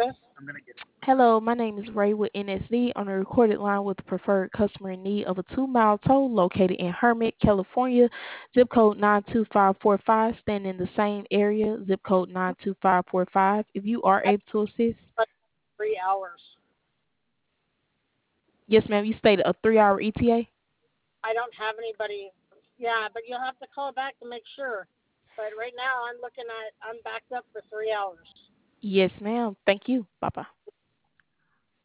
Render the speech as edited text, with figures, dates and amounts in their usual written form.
Hello, my name is Ray with NSD on a recorded line with the preferred customer in need of a 2 mile tow located in Hermit, California, zip code 92545, staying in the same area, zip code 92545. If you are able to assist, 3 hours. yes, ma'am, you stated a 3 hour ETA? I don't have anybody. Yeah, but you'll have to call back to make sure. But right now, I'm backed up for 3 hours. Yes, ma'am. Thank you. Bye bye.